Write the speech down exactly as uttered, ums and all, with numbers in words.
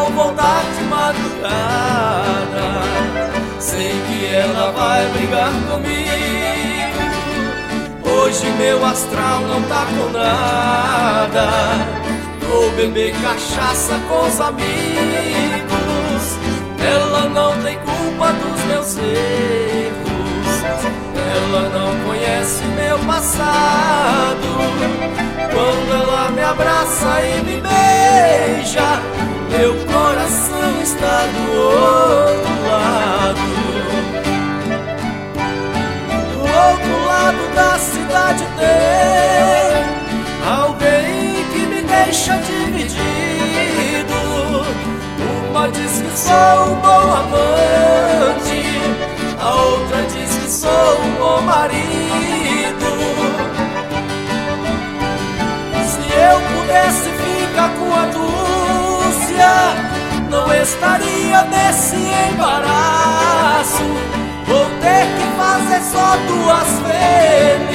vou voltar de madrugada. Sei que ela vai brigar comigo. Hoje meu astral não tá com nada. Vou beber cachaça com os amigos. Ela não tem culpa dos meus erros. Ela não conhece meu passado. Quando ela me abraça e me beija, meu coração está do outro lado. Do outro lado da cidade tem alguém que me deixa dividido. Uma diz que sou um bom amante, a outra diz que sou um bom marido. Se eu pudesse ficar com a Dúcia, não estaria nesse embaraço. Vou ter que fazer só duas vezes